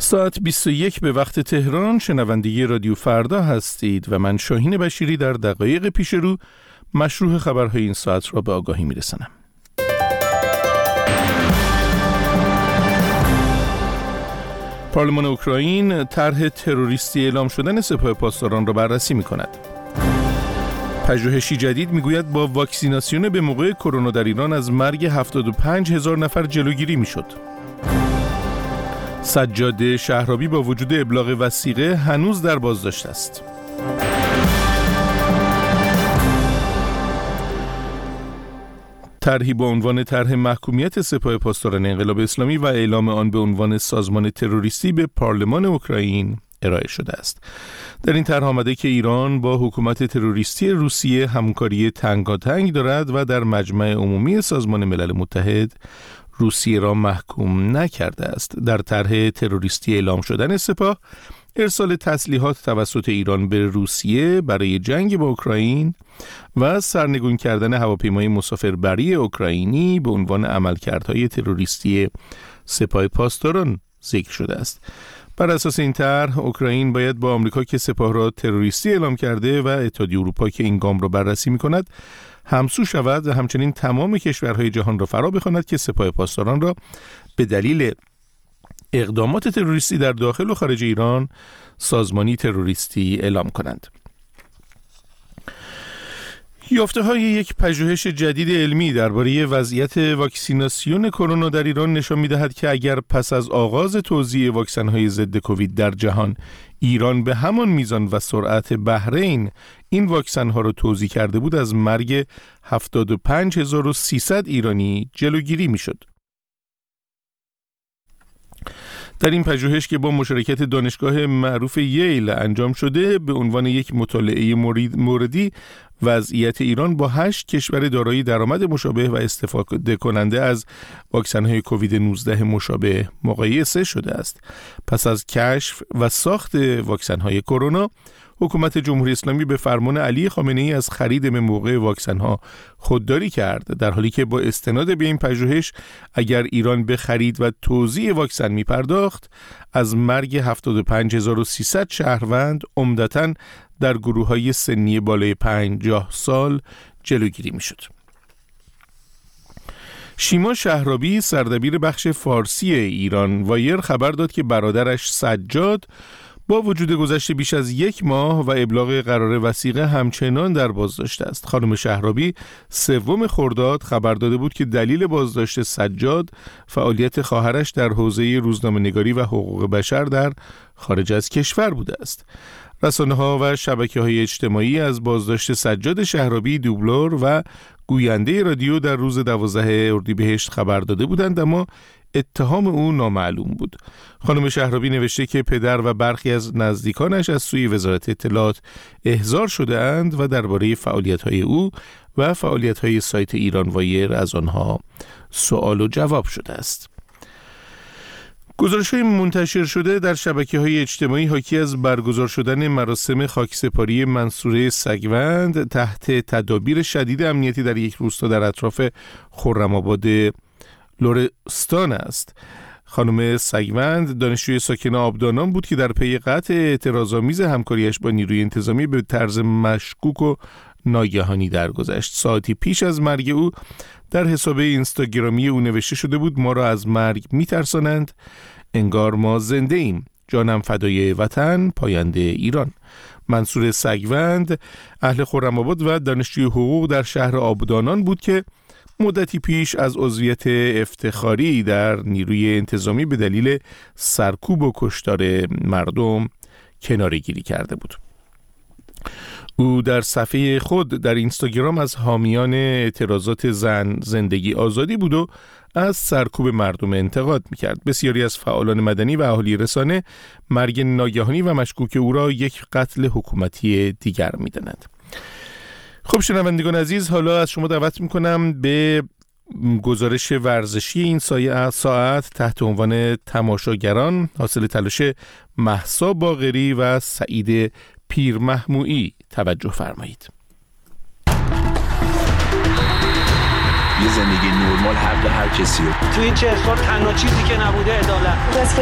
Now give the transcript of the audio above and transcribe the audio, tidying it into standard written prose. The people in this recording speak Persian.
ساعت 21 به وقت تهران شنونده رادیو فردا هستید و من شاهین بشیری در دقایق پیش رو مشروع خبرهای این ساعت را به آگاهی میرسانم. پارلمان اوکراین طرح تروریستی اعلام شدن سپاه پاسداران را بررسی می‌کند. پژوهشی جدید میگوید با واکسیناسیون به موقع کرونا در ایران از مرگ 75,000 نفر جلوگیری میشد. سجاد شهرابی با وجود ابلاغ وثیقه هنوز در بازداشت است. طرحی با عنوان طرح محکومیت سپاه پاسداران انقلاب اسلامی و اعلام آن به عنوان سازمان تروریستی به پارلمان اوکراین ارائه شده است. در این طرح آمده که ایران با حکومت تروریستی روسیه همکاری تنگاتنگ دارد و در مجمع عمومی سازمان ملل متحد روسیه را محکوم نکرده است. در طرح تروریستی اعلام شدن سپاه، ارسال تسلیحات توسط ایران به روسیه برای جنگ با اوکراین و سرنگون کردن هواپیمای مسافربری اوکراینی به عنوان عملکردهای تروریستی سپاه پاسداران ذکر شده است. بر اساس این طرح، اوکراین باید با آمریکا که سپاه را تروریستی اعلام کرده و اتحادیه اروپا که این گام را بررسی می‌کند همسو شود و همچنین تمام کشورهای جهان را فرا بخواند که سپاه پاسداران را به دلیل اقدامات تروریستی در داخل و خارج ایران سازمانی تروریستی اعلام کنند. یافته‌های یک پژوهش جدید علمی درباره وضعیت واکسیناسیون کرونا در ایران نشان می‌دهد که اگر پس از آغاز توزیع واکسن‌های ضد کووید در جهان ایران به همان میزان و سرعت بحرین این واکسن‌ها را توزیع کرده بود، از مرگ 75,300 ایرانی جلوگیری می‌شد. در این پژوهش که با مشارکت دانشگاه معروف ییل انجام شده، به عنوان یک مطالعه موردی وضعیت ایران با 8 کشور دارای درآمد مشابه و استفاده کننده از واکسن‌های کووید 19 مشابه مقایسه شده است. پس از کشف و ساخت واکسن‌های کرونا، حکومت جمهوری اسلامی به فرمان علی خامنه‌ای از خرید به موقع واکسن‌ها خودداری کرد، در حالی که با استناد به این پژوهش اگر ایران به خرید و توزیع واکسن می‌پرداخت، از مرگ 75,300 شهروند عمدتاً در گروه‌های سنی بالای 50 سال جلوگیری می‌شد. شیما شهرابی، سردبیر بخش فارسی ایران وایر، خبر داد که برادرش سجاد با وجود گذشت بیش از 1 ماه و ابلاغ قرار وثیقه همچنان در بازداشت است. خانم شهرابی 3 خرداد خبر داده بود که دلیل بازداشت سجاد فعالیت خواهرش در حوزه روزنامه‌نگاری و حقوق بشر در خارج از کشور بوده است. رسانه‌ها و شبکه‌های اجتماعی از بازداشت سجاد شهرابی، دوبلور و گوینده رادیو در روز 12 اردیبهشت خبر داده بودند، اما اتهام او نامعلوم بود. خانم شهرابی نوشته که پدر و برخی از نزدیکانش از سوی وزارت اطلاعات احضار شده اند و درباره فعالیت‌های او و فعالیت‌های سایت ایران وایر از آنها سوال و جواب شده است. گزارش‌های منتشر شده در شبکه‌های اجتماعی حاکی از برگزار شدن مراسم خاکسپاری منصوره سگوند تحت تدابیر شدید امنیتی در یک روستا در اطراف خرم‌آباد لرستان است. خانم سگوند دانشجوی ساکن آبدانان بود که در پی قطع اعتراض‌آمیز همکاریش با نیروی انتظامی به طرز مشکوک و ناگهانی درگذشت. ساعتی پیش از مرگ او در حساب اینستاگرامی او نوشته شده بود: ما را از مرگ می‌ترسانند، انگار ما زنده ایم، جانم فدای وطن، پاینده ایران. منصور سگوند اهل خرم‌آباد و دانشجوی حقوق در شهر آبدانان بود که مدتی پیش از عضویت افتخاری در نیروی انتظامی به دلیل سرکوب و کشتار مردم کناره‌گیری کرده بود. او در صفحه خود در اینستاگرام از حامیان اعتراضات زن زندگی آزادی بود و از سرکوب مردم انتقاد می‌کرد. بسیاری از فعالان مدنی و اهالی رسانه مرگ ناگهانی و مشکوک او را یک قتل حکومتی دیگر می‌دانند. خب شنوندگان عزیز، حالا از شما دعوت میکنم به گزارش ورزشی این ساعت تحت عنوان تماشاگران حاصل تلاش مهسا باقری و سعید پیرمحمویی توجه فرمایید. یه زندگی نرمال حق هر کسیه. تو این 40 سال تنها چیزی که نبوده عدالت.